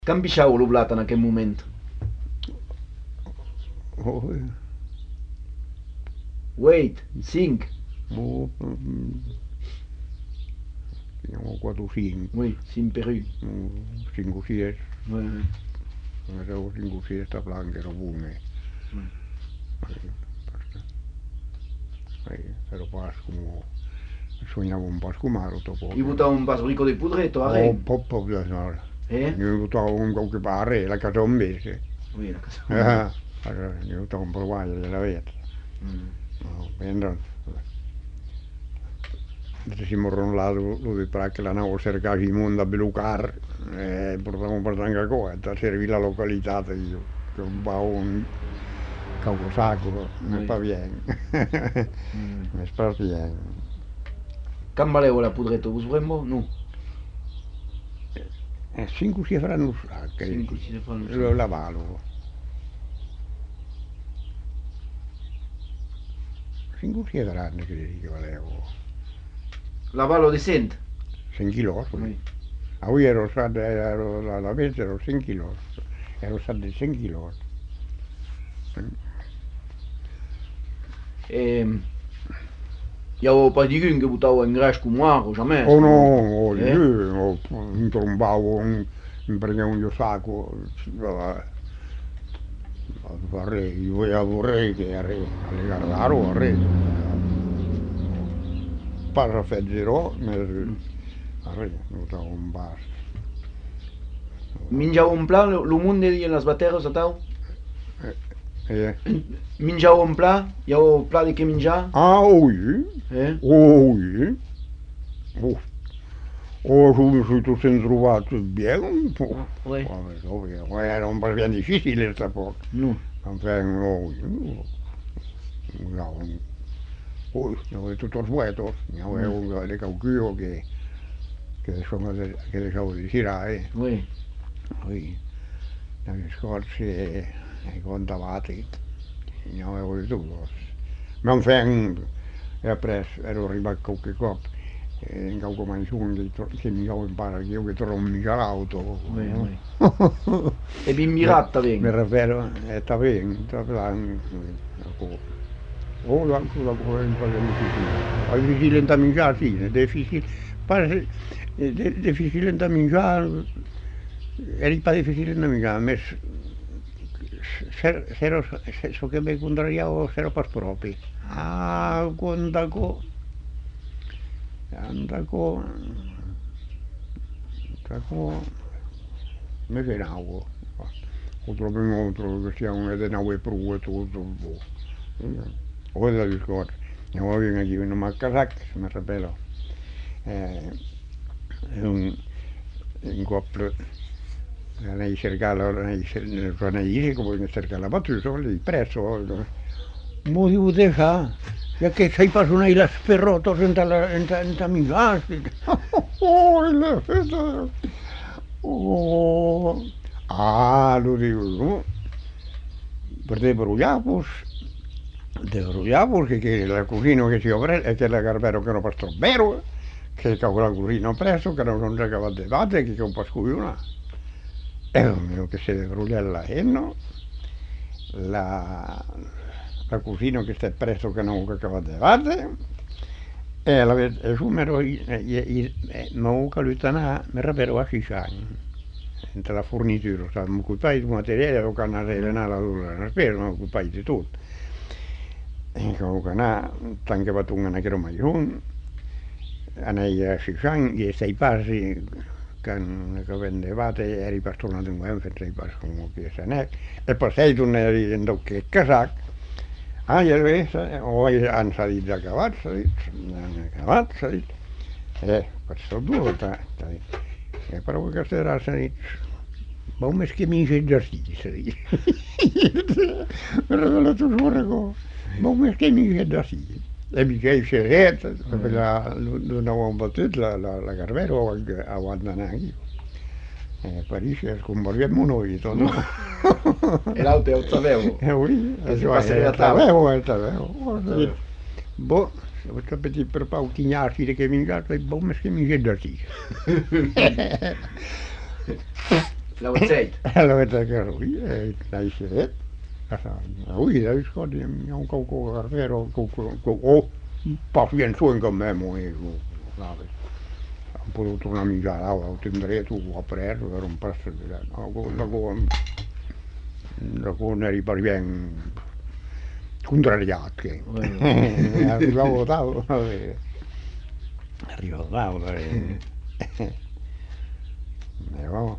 Cam pixau lo blat en aquest moment? Oi, 8, 5. boh, finiamo 4 o 5, Oui, 5 per 1. 5 o 6, Ouais, ouais. avevo 5 o 6 sta blanca era buone. Mm. Ero pas como sognavo un po' scumaro dopo. I butau un pas brico de pudretto a Oh, Ren. poppo, no. Eh? Ne ho buttato un qualche pare, la casa invece. Oui, la casa. Ne ho buttato un po' guaio della vetta. Mm. No, bene. Se si morrono là, lui che l'hanno cercato in mondo a belucar, portavamo per tanga cosa, servì la località, io, che un po' un caucosaco, mi Oui. fa bene. Mm. Mi fa bene. Cam valeu la pudretto, vos vremmo? No. 5 si faranno sacche, 5 si fanno lo lavalo. 5 si faranno, credi che valevo. Lavalo de cent? 100 kg. Oui. Avui ero stato, la vez ero 100 kg. Ero stato 100 kg. Hi ha pas digun que butau en gras cum moaro, jamais. Oh no, oh, Eh? io mi trombavo, mi prendevo un sacco, vorrei, vorrei che alle Gardaro vorrei. Passa Fezzerò, vorrei, non so, un bar. Minjau un pla, lo munde di en las bateres atau? Eh? Minjau un pla, hi ha un pla de que minjar? Ah, oui, Eh? oui. Oh, subito tu sei trovato bene. Oui. Era un po' bien difficile sta cosa. No. Non vengo, uy, no, tutto vuoto, ne avevo le cauchio che insomma che lasciavo di tirare, Oui. poi dagli scorsi ai contavati, ne avevo di tutto. Non fang, e appresso ero arrivato qualche coppa, in qualche mansione che mi avevo imparato che io che trovo mica l'auto. Oui, oui. E bin mirata Mi ben. rivelo, sta bene, sta bene. Oh, la cosa un po' difficile. È difficile da mangiare, sì, è difficile. Pare, è difficile da mangiare, è pas difficile da mangiare, ma so che mi contrariavo, se pas proprio. Ah, contaco, andaco, mi venavo. O trovo altro che sia un edenavo e prue tutto. Ora la discorso, ne avevo una che non mi accasacca, mi rappello. Un coppio, nei cercare, nei come cercare la battuta, lì presso. Mo dico te fa, ya che sei passato nei la sperroto senza mi gasti. Oh, ah, lo dico, no? Perché bruciavo, che la cugino che si apre e che la garbero che non pastor vero, che la cugino presso, che non giocava a debate, che un po' scuiona. E lo mio che si bruciava la la, la cugino che sta presso che non giocava a debate, e la su mero, ma ho calutana, mi rappero a 6 anni. Entre la fornitura, mi occupai di materiale, ho canale la spesa, mi occupai di tutto. E ho canale, tanto che una che mai un, anei a 6 anni, e 6 passi, che vendevate, eri per tornare in guerra, sei passi come che se ne, e poi sei tornati in che casac, io adesso, ho ansato da cavallo, questo due, e però che sarà ma mes che mi esercizi. Me tu vorrego. Ma mes che mi esercizi. E mi che sceretta, perché non avevo battuto la carvero a guardare Parigi scomparviamo noi, no? E l'auto lo sapevo. Oui, Che si passerebbe a tavola. sapevo. Boh, ho petit per pautinarsi che mi ingata, boh, mes che mi esercizi. L'avete L'avete che lui dai set. Ui, dai scodi, un coco carvero, oh, pas bien suincă memo e am putut una mica là, ho tindré tu a preso per un passo di là. Da con eri per bien contrariati. Arrivavo tavolo, arrivavo tavolo.